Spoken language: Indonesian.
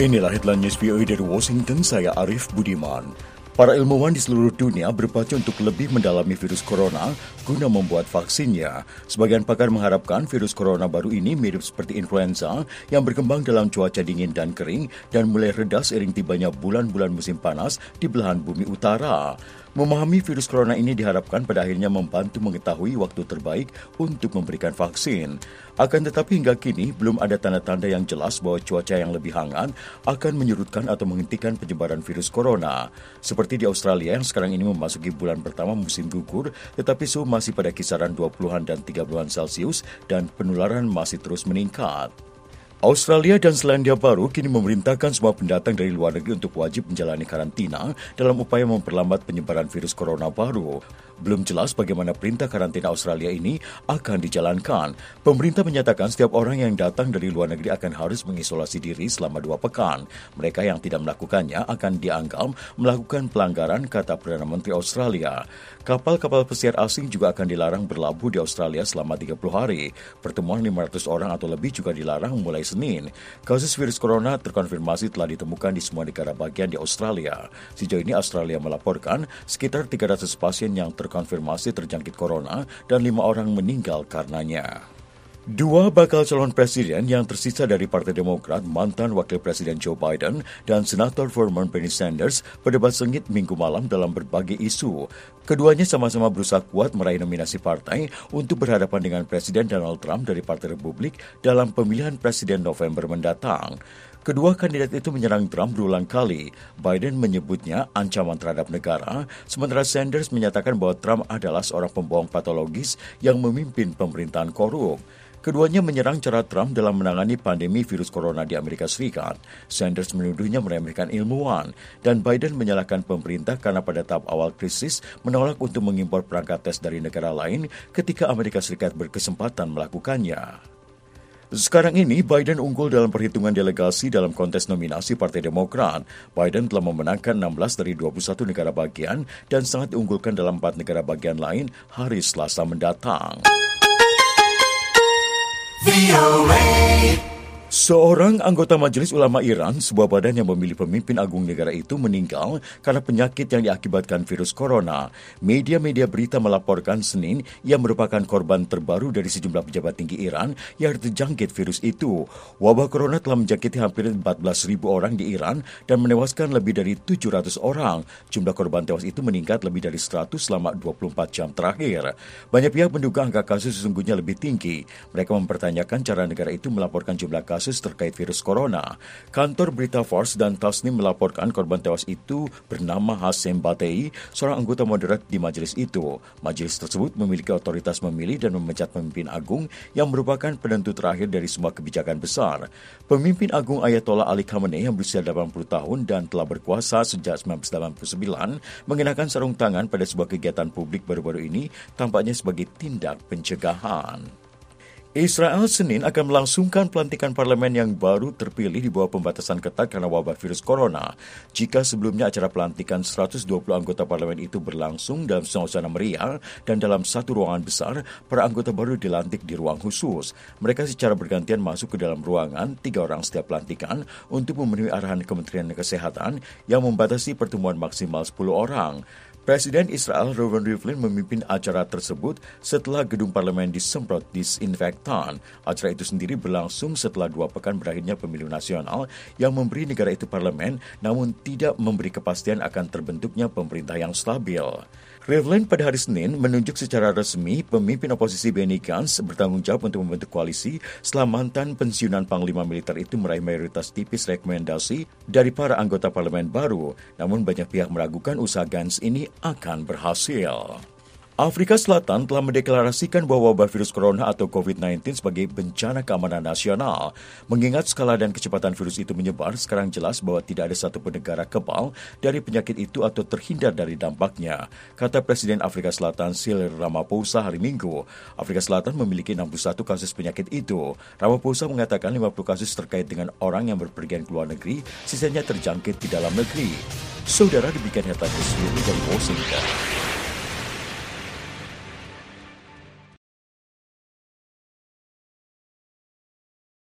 Inilah headline news VOA dari Washington, saya Arif Budiman. Para ilmuwan di seluruh dunia berpacu untuk lebih mendalami virus corona guna membuat vaksinnya. Sebagian pakar mengharapkan virus corona baru ini mirip seperti influenza yang berkembang dalam cuaca dingin dan kering dan mulai reda seiring tibanya bulan-bulan musim panas di belahan bumi utara. Memahami virus corona ini diharapkan pada akhirnya membantu mengetahui waktu terbaik untuk memberikan vaksin. Akan tetapi hingga kini belum ada tanda-tanda yang jelas bahwa cuaca yang lebih hangat akan menyurutkan atau menghentikan penyebaran virus corona. Seperti di Australia yang sekarang ini memasuki bulan pertama musim gugur, tetapi suhu masih pada kisaran 20-an dan 30-an Celcius dan penularan masih terus meningkat. Australia dan Selandia Baru kini memerintahkan semua pendatang dari luar negeri untuk wajib menjalani karantina dalam upaya memperlambat penyebaran virus corona baru. Belum jelas bagaimana perintah karantina Australia ini akan dijalankan. Pemerintah menyatakan setiap orang yang datang dari luar negeri akan harus mengisolasi diri selama 2 pekan. Mereka yang tidak melakukannya akan dianggap melakukan pelanggaran, kata Perdana Menteri Australia. Kapal-kapal pesiar asing juga akan dilarang berlabuh di Australia selama 30 hari. Pertemuan 500 orang atau lebih juga dilarang mulai Senin. Kasus virus corona terkonfirmasi telah ditemukan di semua negara bagian di Australia. Sejauh ini Australia melaporkan sekitar 300 pasien yang terkonfirmasi terjangkit corona dan 5 orang meninggal karenanya. 2 bakal calon presiden yang tersisa dari Partai Demokrat, mantan Wakil Presiden Joe Biden dan Senator Vermont Bernie Sanders berdebat sengit Minggu malam dalam berbagai isu. Keduanya sama-sama berusaha kuat meraih nominasi partai untuk berhadapan dengan Presiden Donald Trump dari Partai Republik dalam pemilihan presiden November mendatang. Kedua kandidat itu menyerang Trump berulang kali. Biden menyebutnya ancaman terhadap negara, sementara Sanders menyatakan bahwa Trump adalah seorang pembohong patologis yang memimpin pemerintahan korup. Keduanya menyerang cara Trump dalam menangani pandemi virus corona di Amerika Serikat. Sanders menuduhnya meremehkan ilmuwan, dan Biden menyalahkan pemerintah karena pada tahap awal krisis menolak untuk mengimpor perangkat tes dari negara lain ketika Amerika Serikat berkesempatan melakukannya. Sekarang ini, Biden unggul dalam perhitungan delegasi dalam kontes nominasi Partai Demokrat. Biden telah memenangkan 16 dari 21 negara bagian dan sangat diunggulkan dalam 4 negara bagian lain hari Selasa mendatang. Seorang anggota Majelis Ulama Iran, sebuah badan yang memilih pemimpin agung negara itu, meninggal karena penyakit yang diakibatkan virus corona. Media-media berita melaporkan Senin ia merupakan korban terbaru dari sejumlah pejabat tinggi Iran yang terjangkit virus itu. Wabah corona telah menjangkiti hampir 14.000 orang di Iran dan menewaskan lebih dari 700 orang. Jumlah korban tewas itu meningkat lebih dari 100 selama 24 jam terakhir. Banyak pihak menduga angka kasus sesungguhnya lebih tinggi. Mereka mempertanyakan cara negara itu melaporkan jumlah kasus terkait virus corona. Kantor berita Fars dan Tasnim melaporkan korban tewas itu bernama Hassem Batei, seorang anggota moderat di majelis itu. Majelis tersebut memiliki otoritas memilih dan memecat pemimpin agung yang merupakan penentu terakhir dari semua kebijakan besar. Pemimpin agung Ayatollah Ali Khamenei yang berusia 80 tahun dan telah berkuasa sejak 1989 mengenakan sarung tangan pada sebuah kegiatan publik baru-baru ini tampaknya sebagai tindak pencegahan. Israel Senin akan melangsungkan pelantikan parlemen yang baru terpilih di bawah pembatasan ketat karena wabah virus corona. Jika sebelumnya acara pelantikan 120 anggota parlemen itu berlangsung dalam suasana meriah dan dalam satu ruangan besar, para anggota baru dilantik di ruang khusus. Mereka secara bergantian masuk ke dalam ruangan, 3 orang setiap pelantikan, untuk memenuhi arahan Kementerian Kesehatan yang membatasi pertemuan maksimal 10 orang. Presiden Israel Reuven Rivlin memimpin acara tersebut setelah gedung parlemen disemprot disinfektan. Acara itu sendiri berlangsung setelah 2 pekan berakhirnya pemilu nasional yang memberi negara itu parlemen namun tidak memberi kepastian akan terbentuknya pemerintah yang stabil. Rivlin pada hari Senin menunjuk secara resmi pemimpin oposisi Benny Gantz bertanggung jawab untuk membentuk koalisi setelah mantan pensiunan Panglima Militer itu meraih mayoritas tipis rekomendasi dari para anggota parlemen baru. Namun banyak pihak meragukan usaha Gantz ini akan berhasil. Afrika Selatan telah mendeklarasikan bahwa wabah virus corona atau COVID-19 sebagai bencana keamanan nasional. Mengingat skala dan kecepatan virus itu menyebar, sekarang jelas bahwa tidak ada satupun negara kebal dari penyakit itu atau terhindar dari dampaknya, kata Presiden Afrika Selatan Cyril Ramaphosa hari Minggu. Afrika Selatan memiliki 61 kasus penyakit itu. Ramaphosa mengatakan 50 kasus terkait dengan orang yang berpergian ke luar negeri, sisanya terjangkit di dalam negeri. Saudara, demikian headline dari Washington.